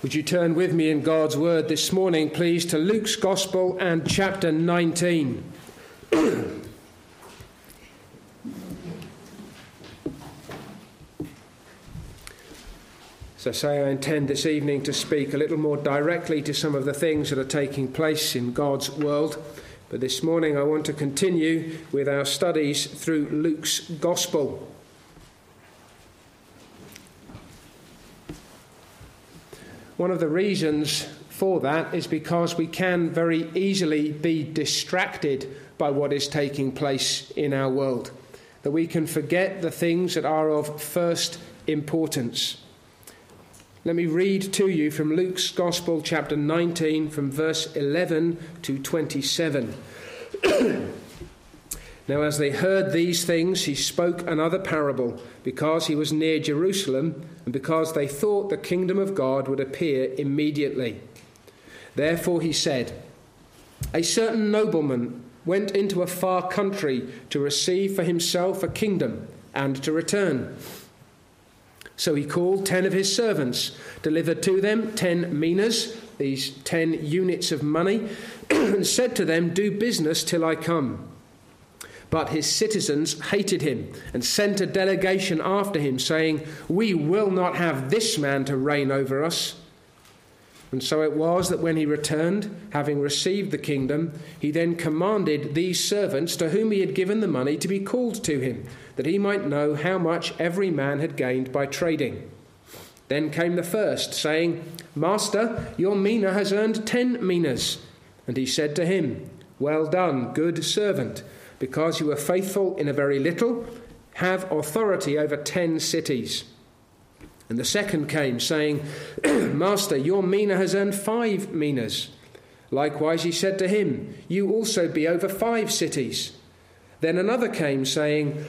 Would you turn with me in God's Word this morning, please, to Luke's Gospel and chapter 19. As I say, I intend this evening to speak a little more directly to some of the things that are taking place in God's world. But this morning I want to continue with our studies through Luke's Gospel. One of the reasons for that is because we can very easily be distracted by what is taking place in our world, that we can forget the things that are of first importance. Let me read to you from Luke's Gospel, chapter 19, from verse 11 to 27. Now, as they heard these things, he spoke another parable, because he was near Jerusalem, and because they thought the kingdom of God would appear immediately. Therefore he said, a certain nobleman went into a far country to receive for himself a kingdom and to return. So he called 10 of his servants, delivered to them 10 minas, these 10 units of money, and said to them, do business till I come. But his citizens hated him and sent a delegation after him, saying, we will not have this man to reign over us. And so it was that when he returned, having received the kingdom, he then commanded these servants to whom he had given the money to be called to him, that he might know how much every man had gained by trading. Then came the first, saying, Master, your mina has earned 10 minas. And he said to him, well done, good servant. Because you were faithful in a very little, have authority over 10 cities. And the second came, saying, Master, your mina has earned 5 minas. Likewise he said to him, you also be over 5 cities. Then another came, saying,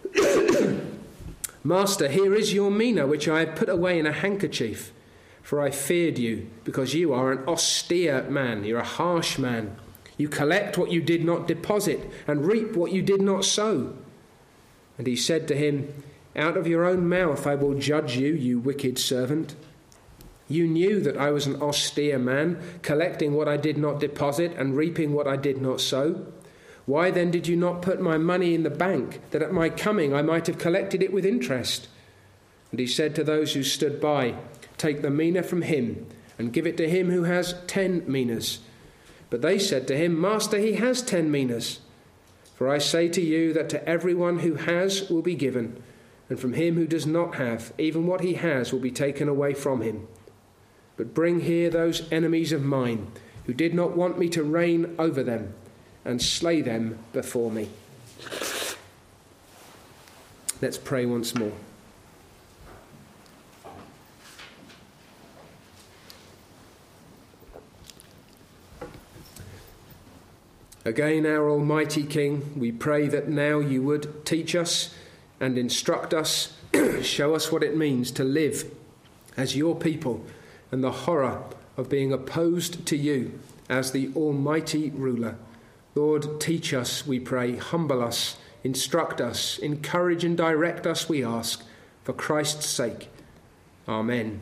Master, here is your mina, which I have put away in a handkerchief. For I feared you, because you are an austere man, you're a harsh man. You collect what you did not deposit, and reap what you did not sow. And he said to him, out of your own mouth I will judge you, you wicked servant. You knew that I was an austere man, collecting what I did not deposit, and reaping what I did not sow. Why then did you not put my money in the bank, that at my coming I might have collected it with interest? And he said to those who stood by, take the mina from him, and give it to him who has 10 minas. But they said to him, Master, he has 10 minas. For I say to you that to everyone who has will be given, and from him who does not have, even what he has will be taken away from him. But bring here those enemies of mine, who did not want me to reign over them, and slay them before me. Let's pray once more. Again, our Almighty King, we pray that now you would teach us and instruct us, show us what it means to live as your people and the horror of being opposed to you as the Almighty Ruler. Lord, teach us, we pray, humble us, instruct us, encourage and direct us, we ask, for Christ's sake. Amen.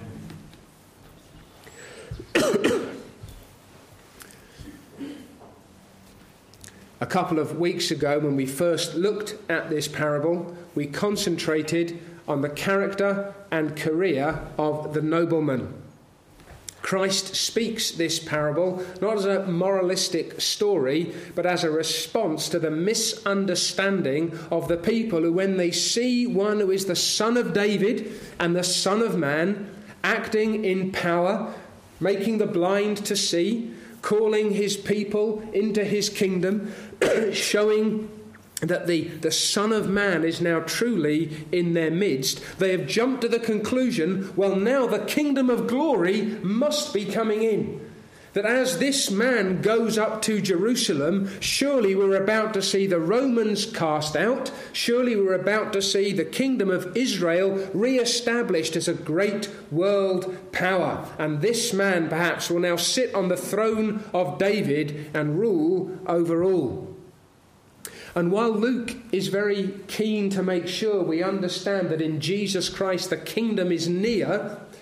A couple of weeks ago, when we first looked at this parable, we concentrated on the character and career of the nobleman. Christ speaks this parable not as a moralistic story, but as a response to the misunderstanding of the people who, when they see one who is the Son of David and the Son of Man, acting in power, making the blind to see, calling his people into his kingdom, showing that the Son of Man is now truly in their midst, they have jumped to the conclusion, well, now the kingdom of glory must be coming in. That as this man goes up to Jerusalem, surely we're about to see the Romans cast out, surely we're about to see the kingdom of Israel re-established as a great world power. And this man perhaps will now sit on the throne of David and rule over all. And while Luke is very keen to make sure we understand that in Jesus Christ the kingdom is near,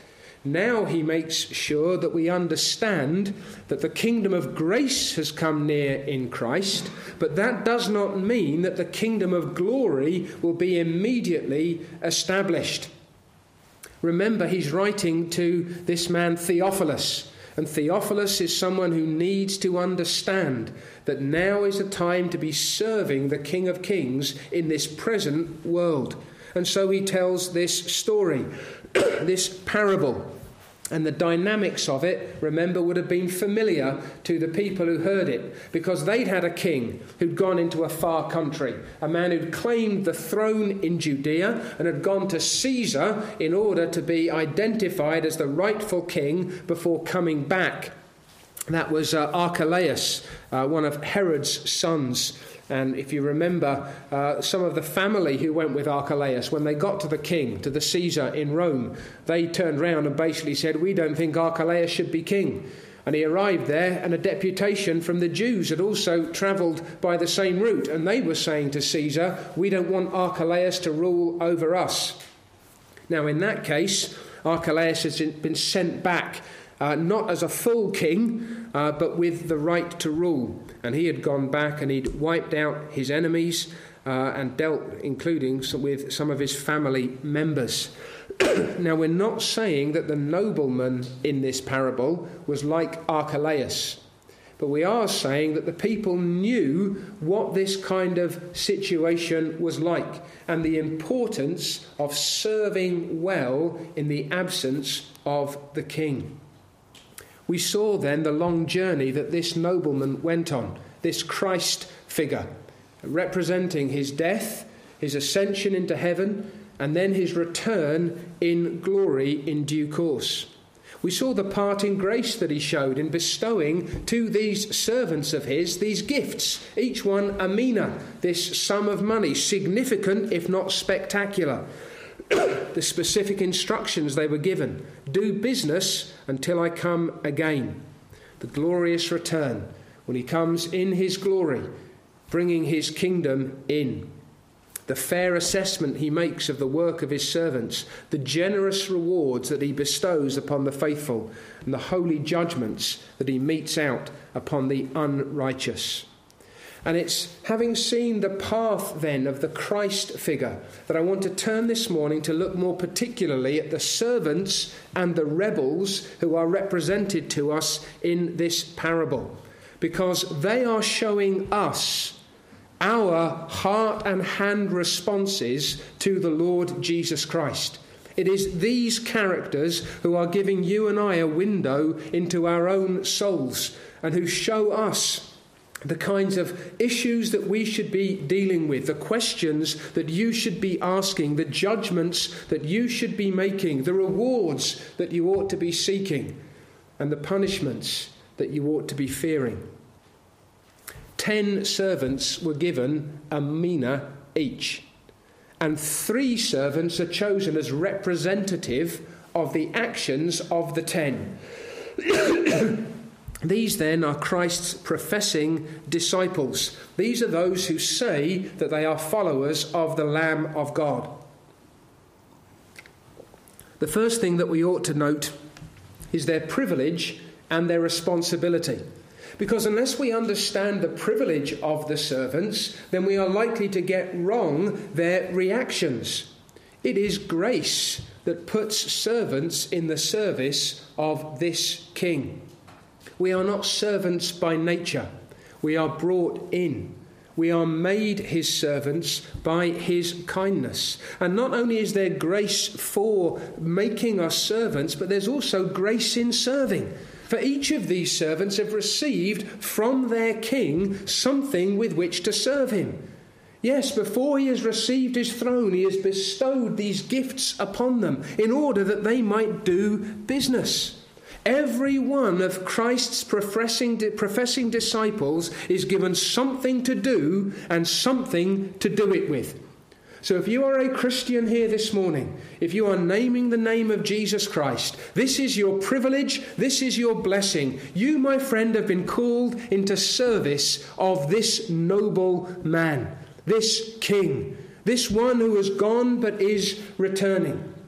Now he makes sure that we understand that the kingdom of grace has come near in Christ, but that does not mean that the kingdom of glory will be immediately established. Remember, he's writing to this man Theophilus, and Theophilus is someone who needs to understand that now is the time to be serving the King of Kings in this present world. And so he tells this story, this parable. And the dynamics of it, remember, would have been familiar to the people who heard it, because they'd had a king who'd gone into a far country, a man who'd claimed the throne in Judea and had gone to Caesar in order to be identified as the rightful king before coming back. That was Archelaus, one of Herod's sons. And if you remember, some of the family who went with Archelaus, when they got to the king, to the Caesar in Rome, they turned round and basically said, "We don't think Archelaus should be king." And he arrived there, and a deputation from the Jews had also travelled by the same route. And they were saying to Caesar, "We don't want Archelaus to rule over us." Now, in that case, Archelaus has been sent back, not as a full king, but with the right to rule. And he had gone back and he'd wiped out his enemies and dealt, including with some of his family members. Now, we're not saying that the nobleman in this parable was like Archelaus, but we are saying that the people knew what this kind of situation was like and the importance of serving well in the absence of the king. We saw then the long journey that this nobleman went on, this Christ figure, representing his death, his ascension into heaven, and then his return in glory in due course. We saw the parting grace that he showed in bestowing to these servants of his these gifts, each one a mina, this sum of money, significant if not spectacular. The specific instructions they were given: do business until I come again. The glorious return, when he comes in his glory, bringing his kingdom in. The fair assessment he makes of the work of his servants, the generous rewards that he bestows upon the faithful, and the holy judgments that he metes out upon the unrighteous. And it's having seen the path then of the Christ figure that I want to turn this morning to look more particularly at the servants and the rebels who are represented to us in this parable, because they are showing us our heart and hand responses to the Lord Jesus Christ. It is these characters who are giving you and I a window into our own souls and who show us the kinds of issues that we should be dealing with, the questions that you should be asking, the judgments that you should be making, the rewards that you ought to be seeking, and the punishments that you ought to be fearing. 10 servants were given a mina each, and 3 servants are chosen as representative of the actions of the 10. These then are Christ's professing disciples. These are those who say that they are followers of the Lamb of God. The first thing that we ought to note is their privilege and their responsibility. Because unless we understand the privilege of the servants, then we are likely to get wrong their reactions. It is grace that puts servants in the service of this king. We are not servants by nature. We are brought in. We are made his servants by his kindness. And not only is there grace for making us servants, but there's also grace in serving. For each of these servants have received from their king something with which to serve him. Yes, before he has received his throne, he has bestowed these gifts upon them in order that they might do business. Every one of Christ's professing disciples is given something to do and something to do it with. So if you are a Christian here this morning, if you are naming the name of Jesus Christ, this is your privilege, this is your blessing. You, my friend, have been called into service of this noble man, this king, this one who has gone but is returning.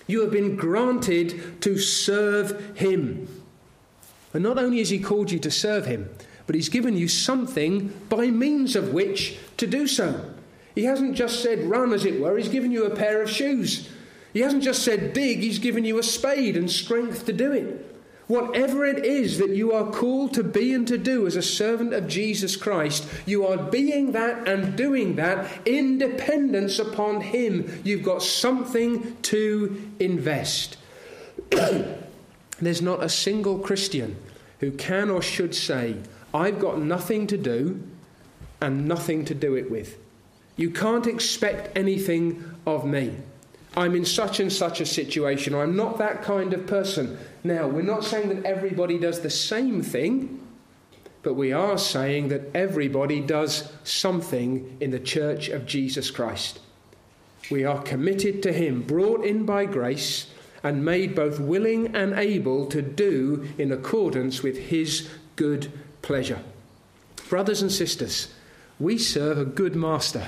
You have been granted to serve him. And not only has he called you to serve him, but he's given you something by means of which to do so. He hasn't just said run, as it were. He's given you a pair of shoes. He hasn't just said dig. He's given you a spade and strength to do it. Whatever it is that you are called to be and to do as a servant of Jesus Christ, you are being that and doing that in dependence upon him. You've got something to invest. There's not a single Christian who can or should say, I've got nothing to do and nothing to do it with. You can't expect anything of me. I'm in such and such a situation. I'm not that kind of person. Now, we're not saying that everybody does the same thing, but we are saying that everybody does something in the church of Jesus Christ. We are committed to him, brought in by grace, and made both willing and able to do in accordance with his good pleasure. Brothers and sisters, we serve a good master.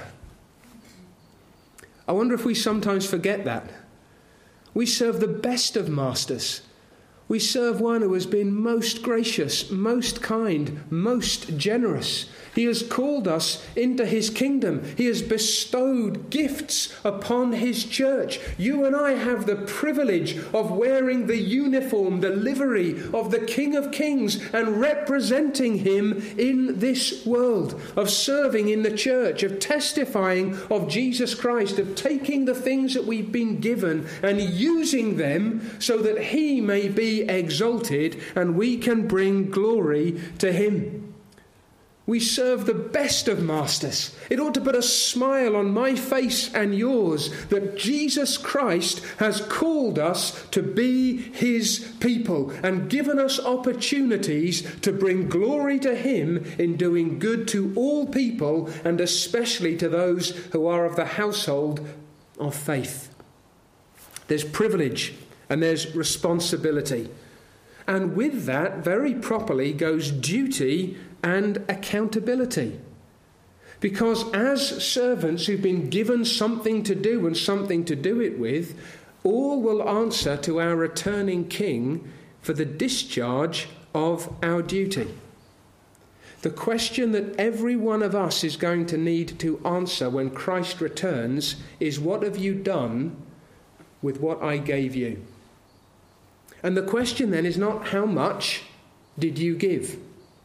I wonder if we sometimes forget that. We serve the best of masters. We serve one who has been most gracious, most kind, most generous. He has called us into his kingdom. He has bestowed gifts upon his church. You and I have the privilege of wearing the uniform, the livery of the King of Kings and representing him in this world, of serving in the church, of testifying of Jesus Christ, of taking the things that we've been given and using them so that he may be exalted and we can bring glory to him. We serve the best of masters. It ought to put a smile on my face and yours that Jesus Christ has called us to be his people and given us opportunities to bring glory to him in doing good to all people and especially to those who are of the household of faith. There's privilege and there's responsibility. And with that, very properly, goes duty and accountability. Because as servants who've been given something to do and something to do it with, all will answer to our returning King for the discharge of our duty. The question that every one of us is going to need to answer when Christ returns is, what have you done with what I gave you? And the question then is not how much did you give?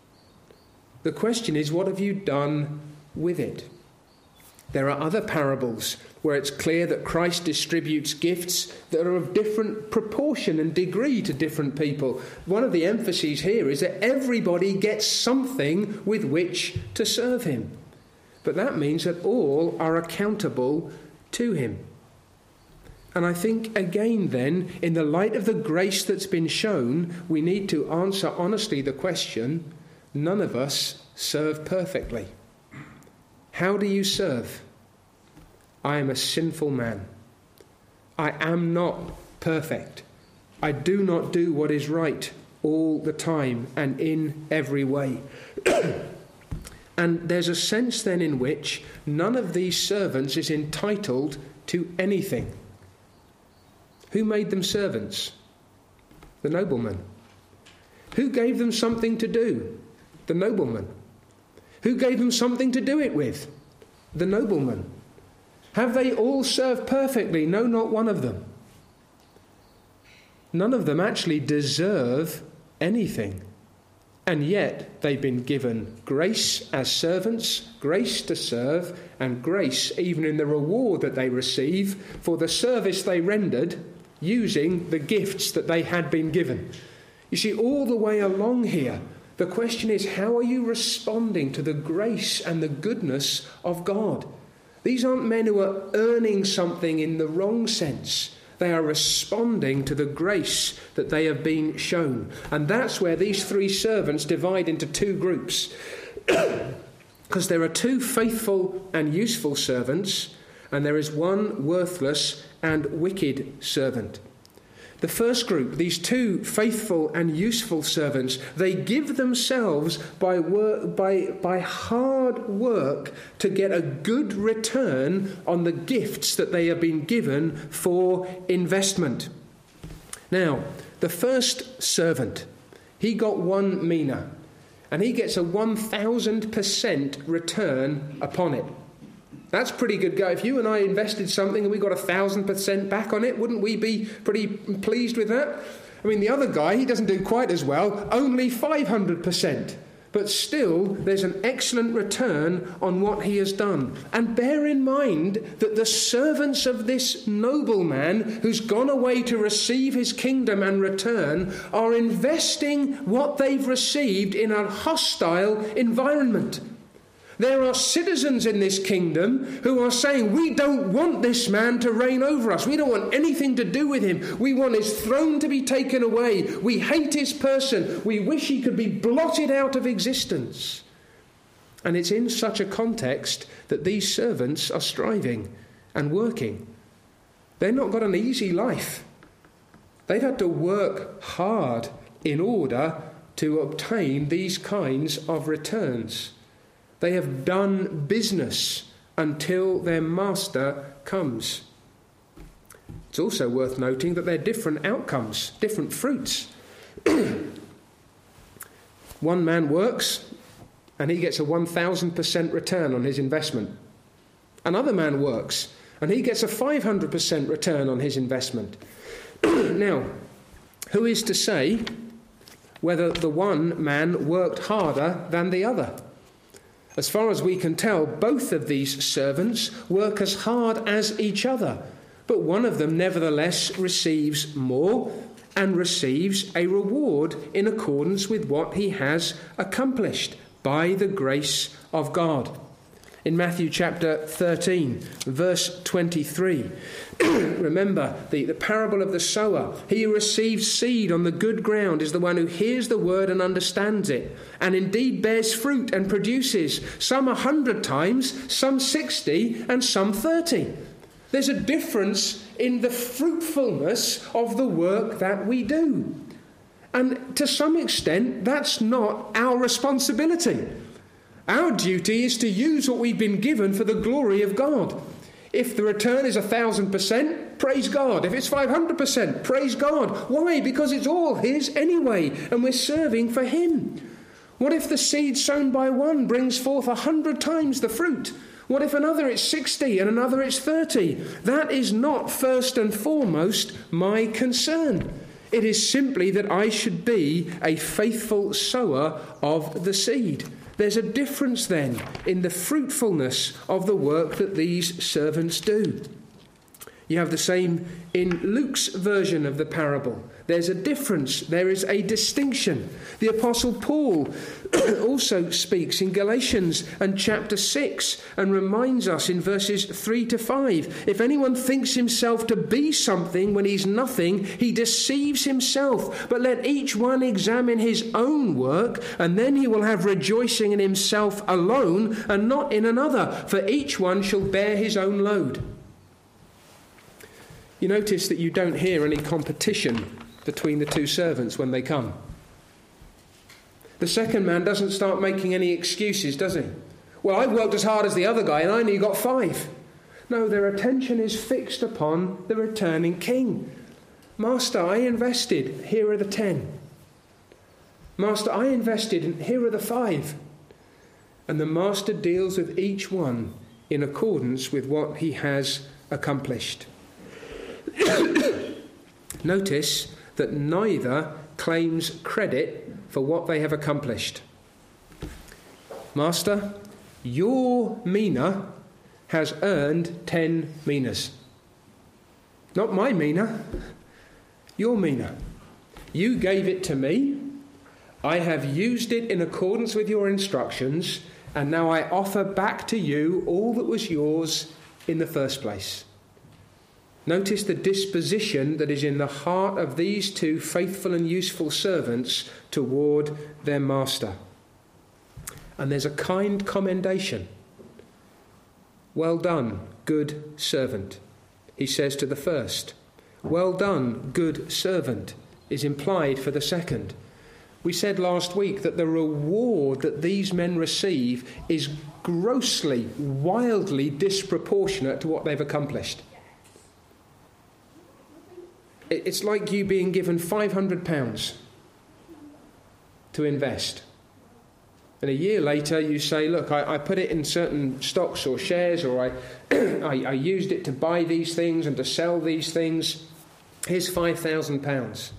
The question is, what have you done with it? There are other parables where it's clear that Christ distributes gifts that are of different proportion and degree to different people. One of the emphases here is that everybody gets something with which to serve him. But that means that all are accountable to him. And I think, again then, in the light of the grace that's been shown, we need to answer honestly the question, none of us serve perfectly. How do you serve? I am a sinful man. I am not perfect. I do not do what is right all the time and in every way. And there's a sense then in which none of these servants is entitled to anything. Who made them servants? The nobleman. Who gave them something to do? The nobleman. Who gave them something to do it with? The nobleman. Have they all served perfectly? No, not one of them. None of them actually deserve anything. And yet they've been given grace as servants, grace to serve, and grace even in the reward that they receive for the service they rendered using the gifts that they had been given. You see, all the way along here, the question is, how are you responding to the grace and the goodness of God? These aren't men who are earning something in the wrong sense. They are responding to the grace that they have been shown. And that's where these three servants divide into two groups. Because there are two faithful and useful servants, and there is one worthless and wicked servant. The first group, these two faithful and useful servants, they give themselves by hard work to get a good return on the gifts that they have been given for investment. Now, the first servant, he got 1 mina, and he gets a 1,000% return upon it. That's pretty good go. If you and I invested something and we got 1,000% back on it, wouldn't we be pretty pleased with that? I mean, the other guy, he doesn't do quite as well, only 500%. But still, there's an excellent return on what he has done. And bear in mind that the servants of this nobleman who's gone away to receive his kingdom and return are investing what they've received in a hostile environment. There are citizens in this kingdom who are saying, we don't want this man to reign over us. We don't want anything to do with him. We want his throne to be taken away. We hate his person. We wish he could be blotted out of existence. And it's in such a context that these servants are striving and working. They've not got an easy life. They've had to work hard in order to obtain these kinds of returns. They have done business until their master comes. It's also worth noting that they're different outcomes, different fruits. One man works and he gets a 1,000% return on his investment. Another man works and he gets a 500% return on his investment. Now, who is to say whether the one man worked harder than the other? As far as we can tell, both of these servants work as hard as each other, but one of them nevertheless receives more and receives a reward in accordance with what he has accomplished by the grace of God. In Matthew chapter 13, verse 23, remember the parable of the sower. He who receives seed on the good ground is the one who hears the word and understands it, and indeed bears fruit and produces, some 100 times, some 60, and some 30. There's a difference in the fruitfulness of the work that we do. And to some extent, that's not our responsibility. Our duty is to use what we've been given for the glory of God. If the return is 1,000%, praise God. If it's 500%, praise God. Why? Because it's all His anyway, and we're serving for Him. What if the seed sown by one brings forth 100 times the fruit? What if another it's 60 and another it's 30? That is not first and foremost my concern. It is simply that I should be a faithful sower of the seed. There's a difference then in the fruitfulness of the work that these servants do. You have the same in Luke's version of the parable. There's a difference. There is a distinction. The Apostle Paul also speaks in Galatians and chapter 6 and reminds us in verses 3 to 5. If anyone thinks himself to be something when he's nothing, he deceives himself. But let each one examine his own work, and then he will have rejoicing in himself alone and not in another, for each one shall bear his own load. You notice that you don't hear any competition between the two servants when they come. The second man doesn't start making any excuses, does he? Well, I've worked as hard as the other guy and I only got 5. No, their attention is fixed upon the returning king. Master, I invested. Here are the 10. Master, I invested and here are the 5. And the master deals with each one in accordance with what he has accomplished. Notice that neither claims credit for what they have accomplished. Master, your mina has earned 10 minas. Not my mina, your mina. You gave it to me. I have used it in accordance with your instructions, and now I offer back to you all that was yours in the first place. Notice the disposition that is in the heart of these two faithful and useful servants toward their master. And there's a kind commendation. Well done, good servant, he says to the first. Well done, good servant, is implied for the second. We said last week that the reward that these men receive is grossly, wildly disproportionate to what they've accomplished. It's like you being given £500 to invest. And a year later you say, look, I put it in certain stocks or shares, or I used it to buy these things and to sell these things. Here's £5,000.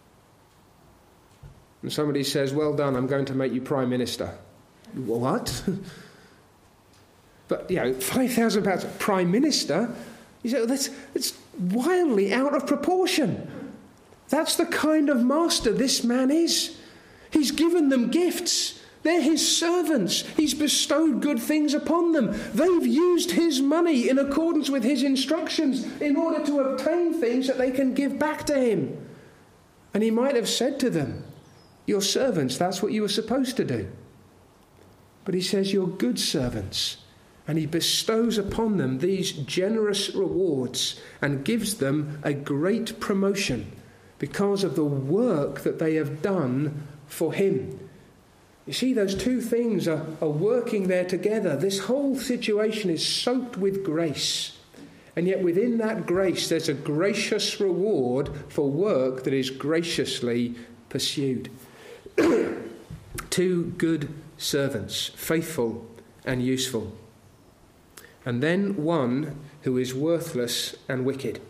And somebody says, well done, I'm going to make you Prime Minister. What? But, £5,000 Prime Minister? You say, well, it's wildly out of proportion. That's the kind of master this man is. He's given them gifts. They're his servants. He's bestowed good things upon them. They've used his money in accordance with his instructions in order to obtain things that they can give back to him. And he might have said to them, you're servants, that's what you were supposed to do. But he says, you're good servants. And he bestows upon them these generous rewards and gives them a great promotion because of the work that they have done for him. You see, those two things are working there together. This whole situation is soaked with grace. And yet within that grace, there's a gracious reward for work that is graciously pursued. Two good servants, faithful and useful. And then one who is worthless and wicked.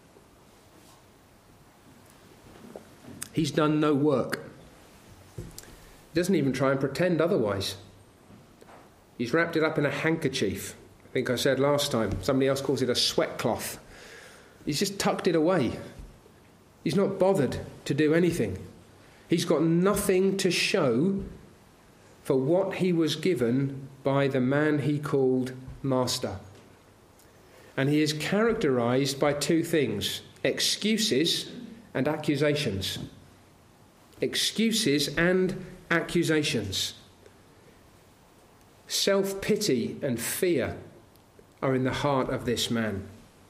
He's done no work. He doesn't even try and pretend otherwise. He's wrapped it up in a handkerchief. I think I said last time. Somebody else calls it a sweat cloth. He's just tucked it away. He's not bothered to do anything. He's got nothing to show for what he was given by the man he called Master. And he is characterized by two things: excuses and accusations. Excuses and accusations. Self-pity and fear are in the heart of this man.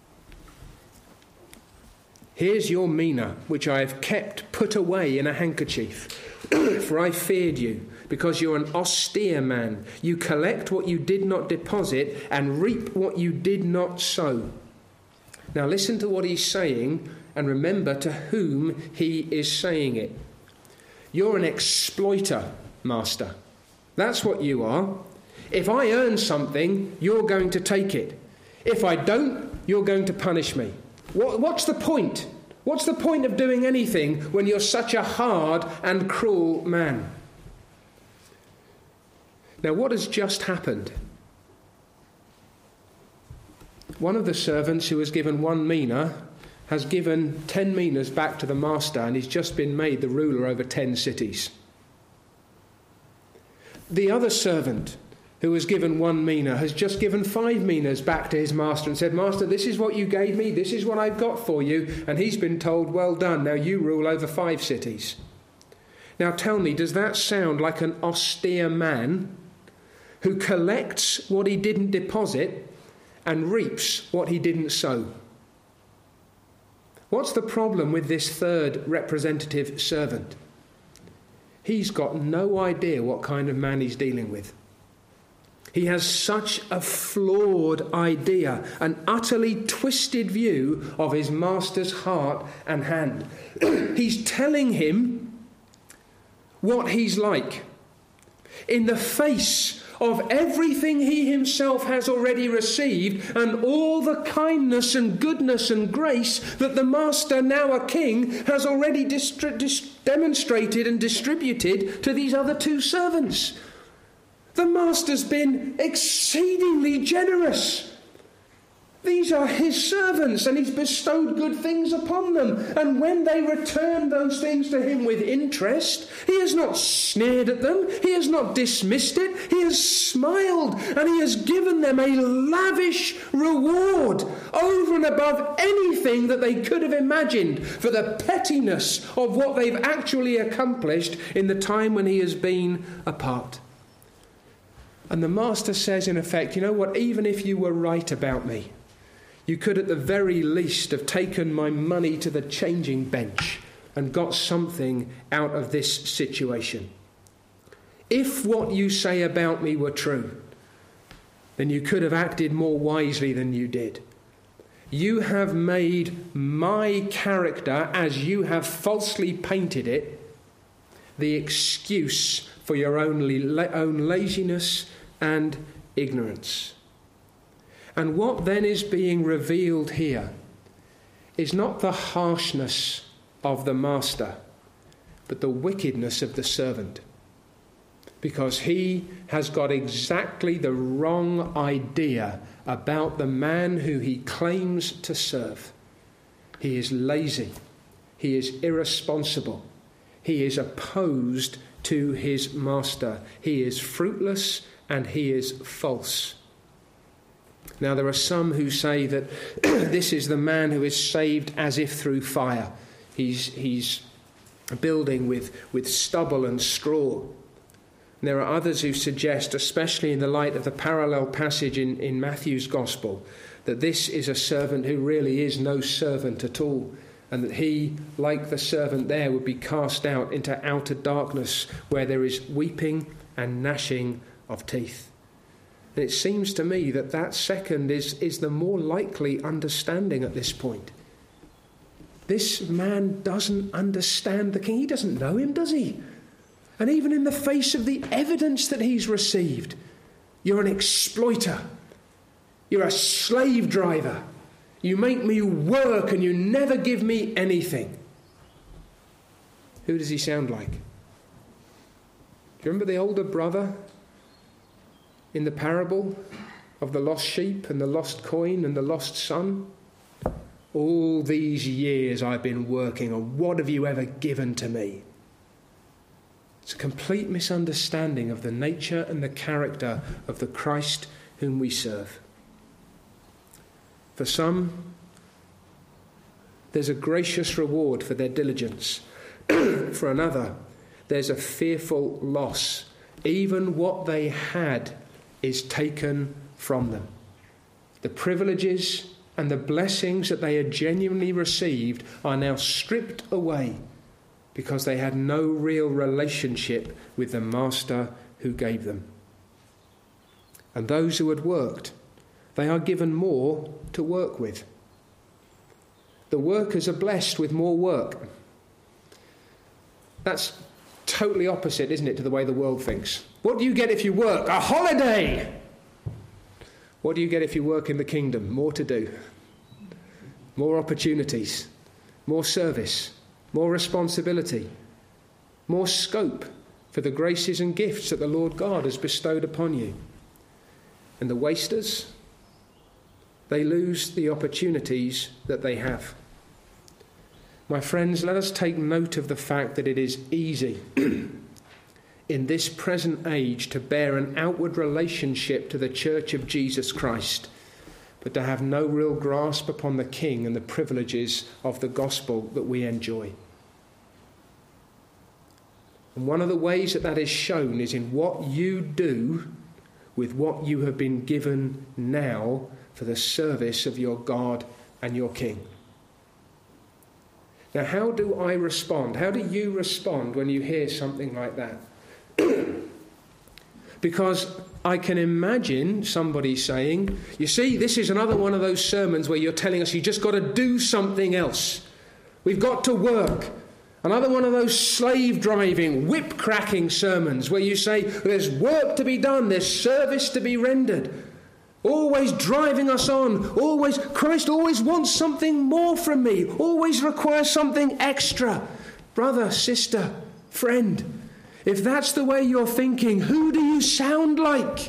Here's your mina, which I have kept put away in a handkerchief. For I feared you, because you're an austere man. You collect what you did not deposit and reap what you did not sow. Now listen to what he's saying and remember to whom he is saying it. You're an exploiter, master. That's what you are. If I earn something, you're going to take it. If I don't, you're going to punish me. What's the point? What's the point of doing anything when you're such a hard and cruel man? Now, what has just happened? One of the servants who was given 1 mina has given 10 minas back to the master, and he's just been made the ruler over 10 cities. The other servant who was given 1 mina has just given 5 minas back to his master and said, Master, this is what you gave me, this is what I've got for you. And he's been told, well done, now you rule over 5 cities. Now tell me, does that sound like an austere man who collects what he didn't deposit and reaps what he didn't sow? What's the problem with this third representative servant? He's got no idea what kind of man he's dealing with. He has such a flawed idea, an utterly twisted view of his master's heart and hand. He's telling him what he's like in the face of everything he himself has already received and all the kindness and goodness and grace that the master, now a king, has already demonstrated and distributed to these other 2 servants. The master's been exceedingly generous. These are his servants, and he's bestowed good things upon them. And when they return those things to him with interest, he has not sneered at them, he has not dismissed it, he has smiled, and he has given them a lavish reward over and above anything that they could have imagined for the pettiness of what they've actually accomplished in the time when he has been apart. And the master says, in effect, you know what, even if you were right about me, You could at the very least have taken my money to the changing bench and got something out of this situation. If what you say about me were true, then you could have acted more wisely than you did. You have made my character, as you have falsely painted it, the excuse for your own laziness and ignorance. And what then is being revealed here is not the harshness of the master, but the wickedness of the servant. Because he has got exactly the wrong idea about the man who he claims to serve. He is lazy. He is irresponsible. He is opposed to his master. He is fruitless and he is false. Now, there are some who say that this is the man who is saved as if through fire. He's building with stubble and straw. There are others who suggest, especially in the light of the parallel passage in Matthew's Gospel, that this is a servant who really is no servant at all, and that he, like the servant there, would be cast out into outer darkness where there is weeping and gnashing of teeth. And it seems to me that second is the more likely understanding at this point. This man doesn't understand the king. He doesn't know him, does he? And even in the face of the evidence that he's received, you're an exploiter. You're a slave driver. You make me work and you never give me anything. Who does he sound like? Do you remember the older brother in the parable of the lost sheep and the lost coin and the lost son? All these years I've been working, and what have you ever given to me? It's a complete misunderstanding of the nature and the character of the Christ whom we serve. For some, there's a gracious reward for their diligence. For another, there's a fearful loss. Even what they had is taken from them. The privileges and the blessings that they had genuinely received are now stripped away, because they had no real relationship with the master who gave them. And those who had worked, they are given more to work with. The workers are blessed with more work. That's totally opposite, isn't it, to the way the world thinks. What do you get if you work? A holiday! What do you get if you work in the kingdom? More to do. More opportunities. More service. More responsibility, more scope for the graces and gifts that the Lord God has bestowed upon you. And the wasters, they lose the opportunities that they have. My friends, let us take note of the fact that it is easy in this present age to bear an outward relationship to the Church of Jesus Christ, but to have no real grasp upon the King and the privileges of the gospel that we enjoy. And one of the ways that is shown is in what you do with what you have been given now for the service of your God and your King. Now, how do I respond? How do you respond when you hear something like that? Because I can imagine somebody saying, you see, this is another one of those sermons where you're telling us you just got to do something else. We've got to work. Another one of those slave-driving, whip-cracking sermons where you say there's work to be done, there's service to be rendered. Always driving us on. Christ always wants something more from me. Always requires something extra. Brother, sister, friend, if that's the way you're thinking, who do you sound like?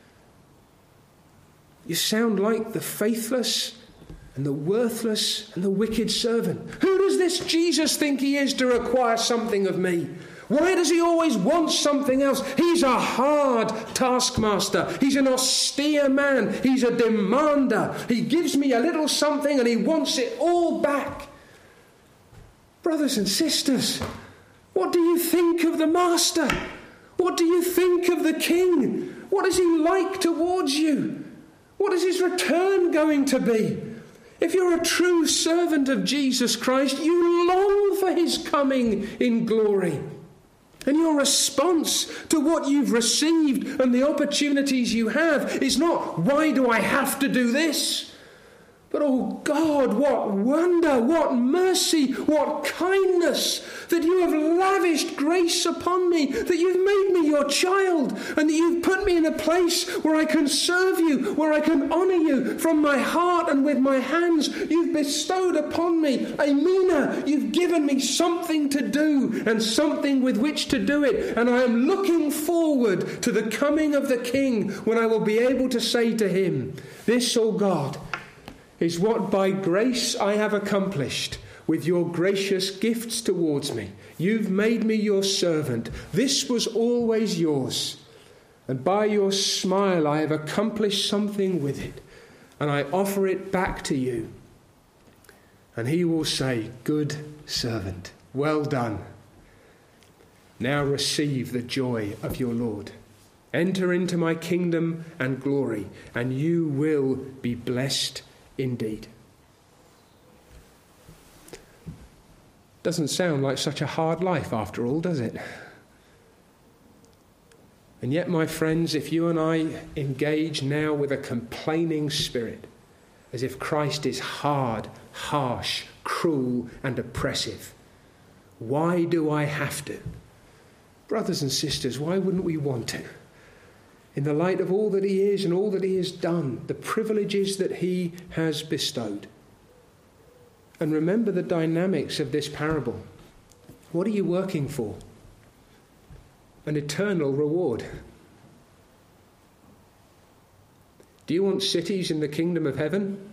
You sound like the faithless and the worthless and the wicked servant. Who does this Jesus think he is to require something of me? Why does he always want something else? He's a hard taskmaster. He's an austere man. He's a demander. He gives me a little something and he wants it all back. Brothers and sisters, what do you think of the master? What do you think of the king? What is he like towards you? What is his return going to be? If you're a true servant of Jesus Christ, you long for his coming in glory. And your response to what you've received and the opportunities you have is not, why do I have to do this? But, oh God, what wonder, what mercy, what kindness that you have lavished grace upon me, that you've made me your child, and that you've put me in a place where I can serve you, where I can honour you from my heart and with my hands. You've bestowed upon me a mina. You've given me something to do and something with which to do it. And I am looking forward to the coming of the King, when I will be able to say to him, this, O God, is what by grace I have accomplished with your gracious gifts towards me. You've made me your servant. This was always yours. And by your smile I have accomplished something with it. And I offer it back to you. And he will say, good servant, well done. Now receive the joy of your Lord. Enter into my kingdom and glory, and you will be blessed indeed. Doesn't sound like such a hard life after all, does it? And yet, my friends, if you and I engage now with a complaining spirit, as if Christ is hard, harsh, cruel, and oppressive, why do I have to? Brothers and sisters, why wouldn't we want to? In the light of all that he is and all that he has done, the privileges that he has bestowed. And remember the dynamics of this parable. What are you working for? An eternal reward. Do you want cities in the kingdom of heaven?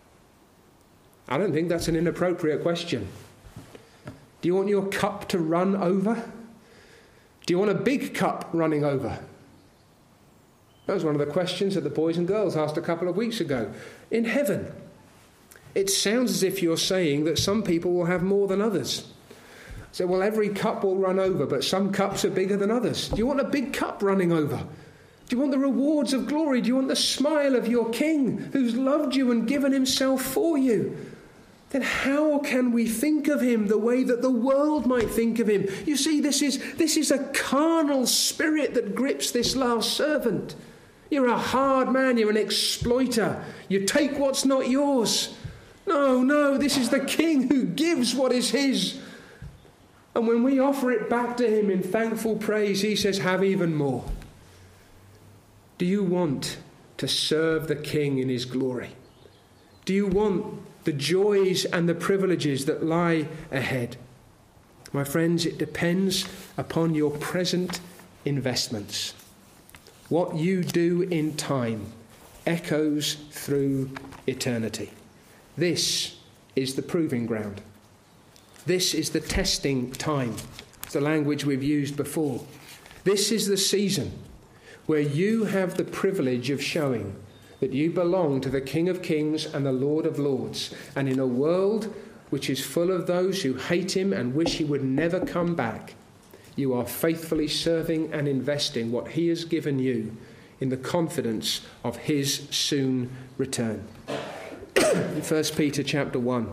I don't think that's an inappropriate question. Do you want your cup to run over? Do you want a big cup running over? That was one of the questions that the boys and girls asked a couple of weeks ago. In heaven, it sounds as if you're saying that some people will have more than others. So, well, every cup will run over, but some cups are bigger than others. Do you want a big cup running over? Do you want the rewards of glory? Do you want the smile of your King who's loved you and given himself for you? Then how can we think of him the way that the world might think of him? You see, this is a carnal spirit that grips this last servant. You're a hard man, you're an exploiter. You take what's not yours. No, this is the King who gives what is his. And when we offer it back to him in thankful praise, he says, have even more. Do you want to serve the King in his glory? Do you want the joys and the privileges that lie ahead? My friends, it depends upon your present investments. What you do in time echoes through eternity. This is the proving ground. This is the testing time. It's the language we've used before. This is the season where you have the privilege of showing that you belong to the King of Kings and the Lord of Lords. And in a world which is full of those who hate him and wish he would never come back, you are faithfully serving and investing what he has given you in the confidence of his soon return. In 2 Peter chapter 1.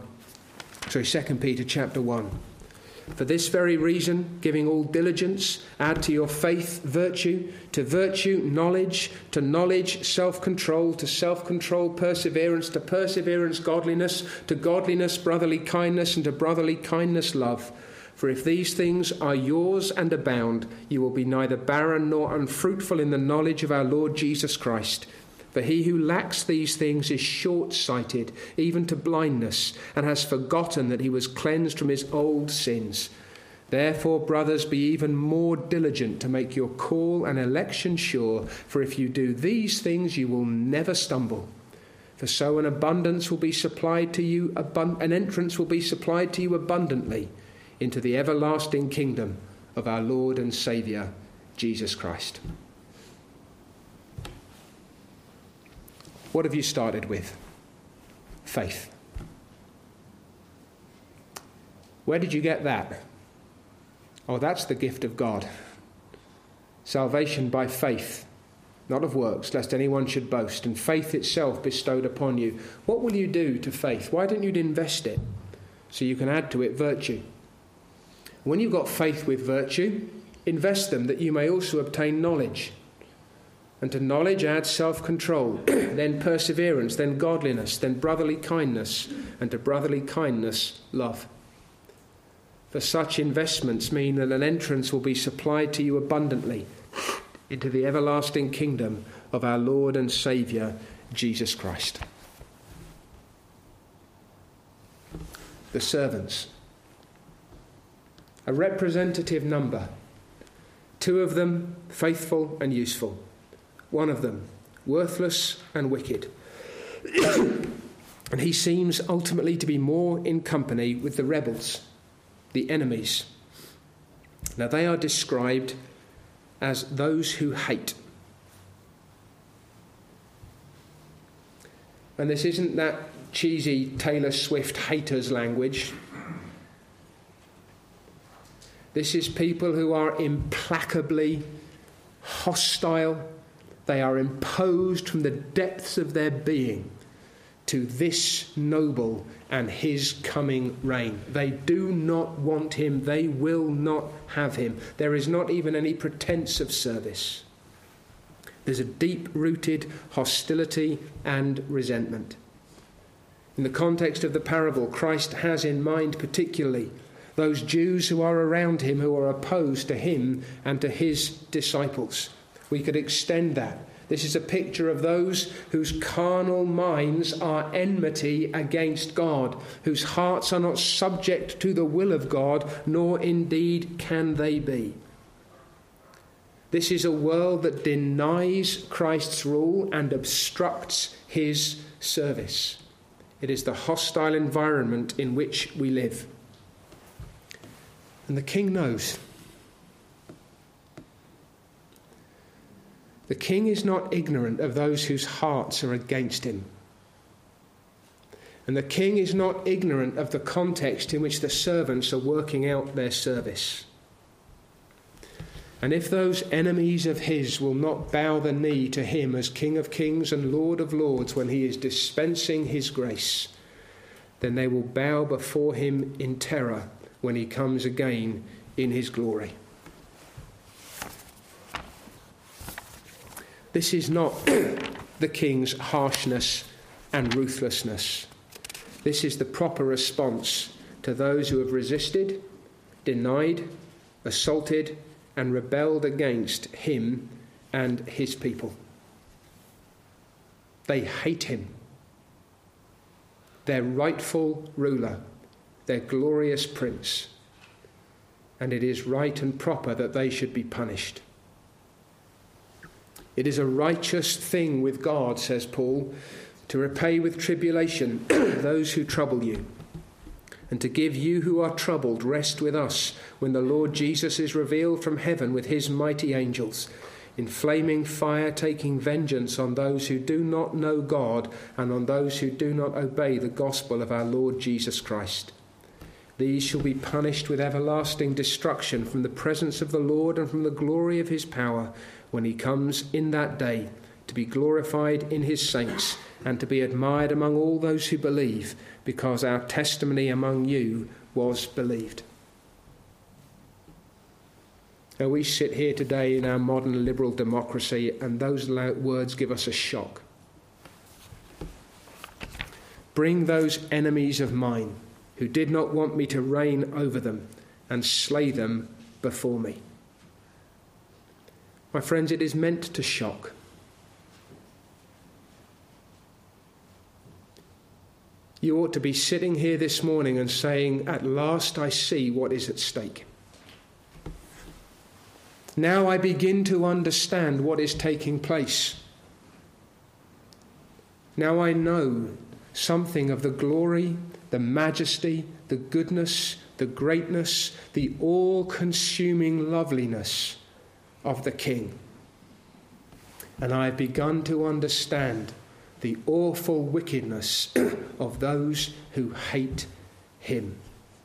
For this very reason, giving all diligence, add to your faith virtue, to virtue knowledge, to knowledge self-control, to self-control perseverance, to perseverance godliness, to godliness brotherly kindness, and to brotherly kindness love. For if these things are yours and abound, you will be neither barren nor unfruitful in the knowledge of our Lord Jesus Christ. For he who lacks these things is short-sighted, even to blindness, and has forgotten that he was cleansed from his old sins. Therefore, brothers, be even more diligent to make your call and election sure, for if you do these things, you will never stumble. For so an abundance will be supplied to you, an entrance will be supplied to you abundantly into the everlasting kingdom of our Lord and Saviour, Jesus Christ. What have you started with? Faith. Where did you get that? Oh, that's the gift of God. Salvation by faith. not of works, lest anyone should boast, and faith itself bestowed upon you. What will you do to faith? Why don't you invest it so you can add to it virtue? When you've got faith with virtue, invest them that you may also obtain knowledge. And to knowledge add self-control, then perseverance, then godliness, then brotherly kindness, and to brotherly kindness, love. For such investments mean that an entrance will be supplied to you abundantly into the everlasting kingdom of our Lord and Saviour, Jesus Christ. The servants. A representative number. 2 of them faithful and useful. 1 of them worthless and wicked. And he seems ultimately to be more in company with the rebels, the enemies. Now they are described as those who hate. And this isn't that cheesy Taylor Swift haters language. This is people who are implacably hostile. They are imposed from the depths of their being to this noble and his coming reign. They do not want him. They will not have him. There is not even any pretense of service. There's a deep-rooted hostility and resentment. In the context of the parable, Christ has in mind particularly those Jews who are around him, who are opposed to him and to his disciples. We could extend that. This is a picture of those whose carnal minds are enmity against God, whose hearts are not subject to the will of God, nor indeed can they be. This is a world that denies Christ's rule and obstructs his service. It is the hostile environment in which we live. And the king knows. The king is not ignorant of those whose hearts are against him. And the king is not ignorant of the context in which the servants are working out their service. And if those enemies of his will not bow the knee to him as King of Kings and Lord of Lords when he is dispensing his grace, then they will bow before him in terror when he comes again in his glory. This is not the king's harshness and ruthlessness. This is the proper response to those who have resisted, denied, assaulted, and rebelled against him and his people. They hate him, their rightful ruler, their glorious prince, and it is right and proper that they should be punished. It is a righteous thing with God, says Paul, to repay with tribulation those who trouble you, and to give you who are troubled rest with us when the Lord Jesus is revealed from heaven with his mighty angels, in flaming fire taking vengeance on those who do not know God and on those who do not obey the gospel of our Lord Jesus Christ. These shall be punished with everlasting destruction from the presence of the Lord and from the glory of his power, when he comes in that day to be glorified in his saints and to be admired among all those who believe, because our testimony among you was believed. Now we sit here today in our modern liberal democracy, and those words give us a shock. Bring those enemies of mine who did not want me to reign over them and slay them before me. My friends, it is meant to shock. You ought to be sitting here this morning and saying, at last I see what is at stake. Now I begin to understand what is taking place. Now I know something of the glory, the majesty, the goodness, the greatness, the all-consuming loveliness of the King. And I have begun to understand the awful wickedness of those who hate him.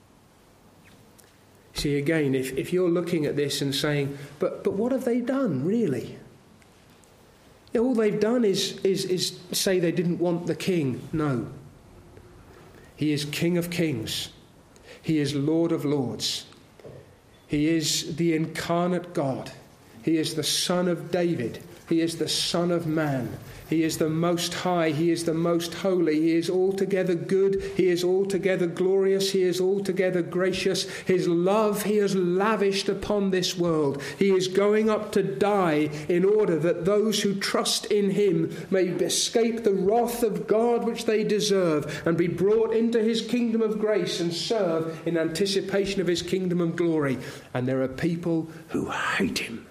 See, again, if you're looking at this and saying, but what have they done, really? All they've done is say they didn't want the king. No. He is King of Kings. He is Lord of Lords. He is the incarnate God. He is the Son of David. He is the Son of Man. He is the Most High. He is the Most Holy. He is altogether good. He is altogether glorious. He is altogether gracious. His love he has lavished upon this world. He is going up to die in order that those who trust in him may escape the wrath of God which they deserve and be brought into his kingdom of grace and serve in anticipation of his kingdom of glory. And there are people who hate him.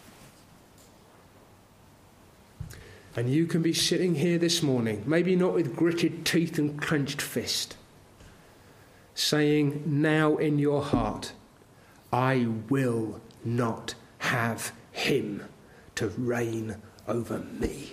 And you can be sitting here this morning, maybe not with gritted teeth and clenched fist, saying now in your heart, I will not have him to reign over me.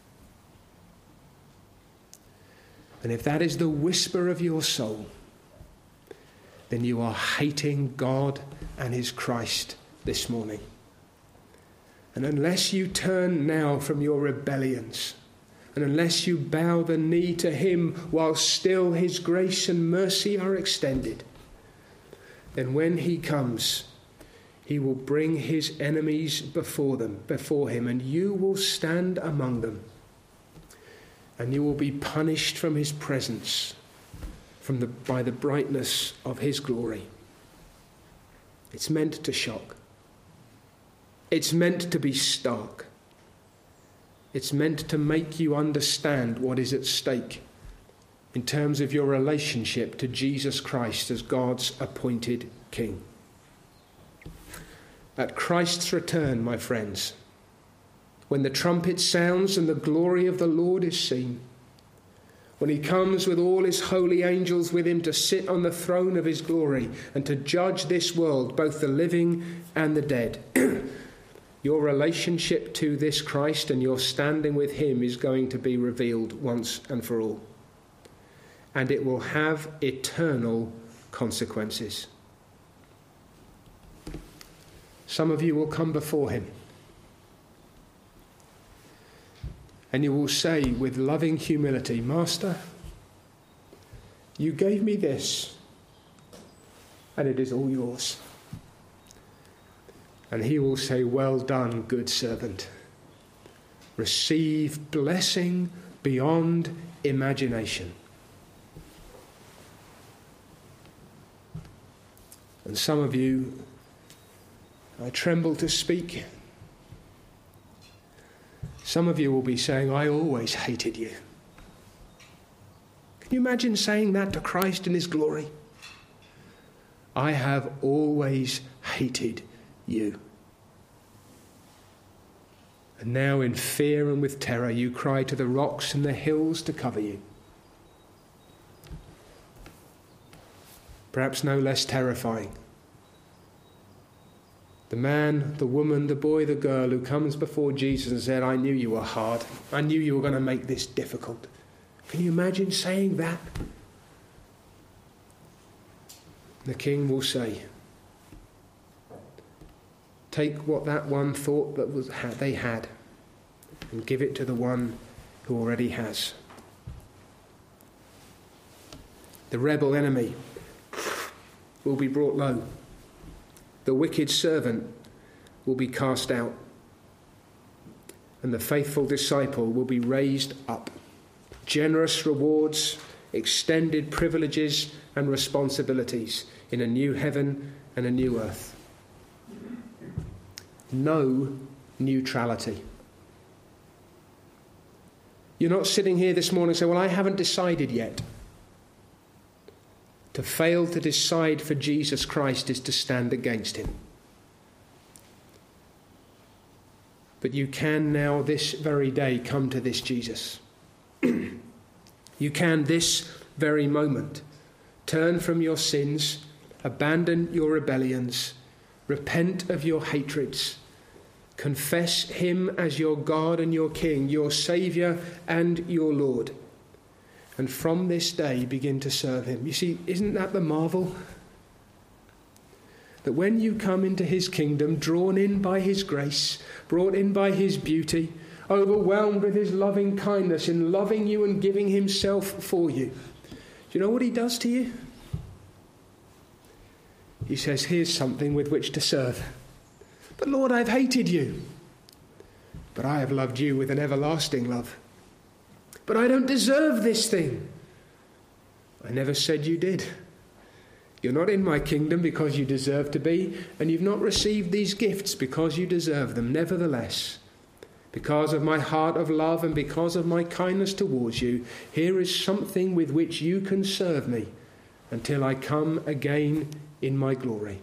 And if that is the whisper of your soul, then you are hating God and his Christ this morning. And unless you turn now from your rebellions, and unless you bow the knee to him while still his grace and mercy are extended, then when he comes, he will bring his enemies before him, and you will stand among them, and you will be punished from his presence by the brightness of his glory. It's meant to shock. It's meant to be stark. It's meant to make you understand what is at stake in terms of your relationship to Jesus Christ as God's appointed King. At Christ's return, my friends, when the trumpet sounds and the glory of the Lord is seen, when he comes with all his holy angels with him to sit on the throne of his glory and to judge this world, both the living and the dead, your relationship to this Christ and your standing with him is going to be revealed once and for all. And it will have eternal consequences. Some of you will come before him, and you will say with loving humility, Master, you gave me this, and it is all yours. And he will say, well done, good servant. Receive blessing beyond imagination. And some of you, I tremble to speak. Some of you will be saying, I always hated you. Can you imagine saying that to Christ in his glory? I have always hated you. And now in fear and with terror you cry to the rocks and the hills to cover you. Perhaps no less terrifying. The man, the woman, the boy, the girl who comes before Jesus and said, I knew you were hard. I knew you were going to make this difficult. Can you imagine saying that? The king will say, take what that one thought that they had and give it to the one who already has. The rebel enemy will be brought low. The wicked servant will be cast out. And the faithful disciple will be raised up. Generous rewards, extended privileges and responsibilities in a new heaven and a new earth. No neutrality. You're not sitting here this morning saying, well, I haven't decided yet. To fail to decide for Jesus Christ is to stand against him. But you can now, this very day, come to this Jesus. You can, this very moment, turn from your sins, abandon your rebellions, repent of your hatreds, confess him as your God and your King, your Saviour and your Lord. And from this day begin to serve him. You see, isn't that the marvel? That when you come into his kingdom, drawn in by his grace, brought in by his beauty, overwhelmed with his loving kindness in loving you and giving himself for you. Do you know what he does to you? He says, here's something with which to serve. But Lord, I've hated you. But I have loved you with an everlasting love. But I don't deserve this thing. I never said you did. You're not in my kingdom because you deserve to be, and you've not received these gifts because you deserve them. Nevertheless, because of my heart of love and because of my kindness towards you, here is something with which you can serve me until I come again in my glory.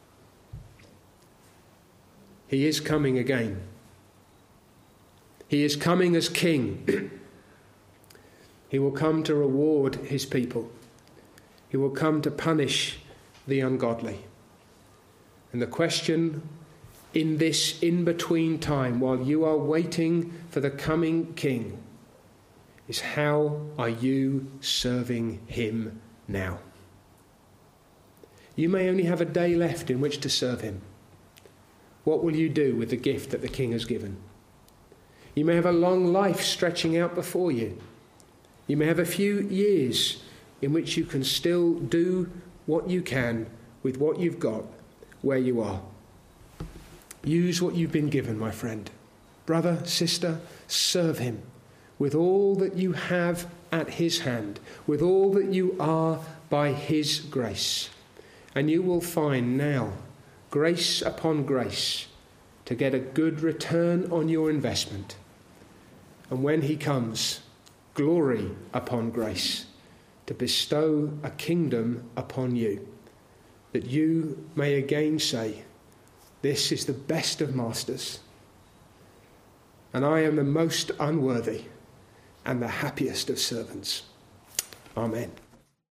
He is coming again. He is coming as king. He will come to reward his people. He will come to punish the ungodly. And the question in this in-between time, while you are waiting for the coming king, is how are you serving him now? You may only have a day left in which to serve him. What will you do with the gift that the king has given? You may have a long life stretching out before you. You may have a few years in which you can still do what you can with what you've got where you are. Use what you've been given, my friend. Brother, sister, serve him with all that you have at his hand, with all that you are by his grace. And you will find now grace upon grace to get a good return on your investment. And when he comes, glory upon grace to bestow a kingdom upon you, that you may again say, this is the best of masters, and I am the most unworthy and the happiest of servants. Amen.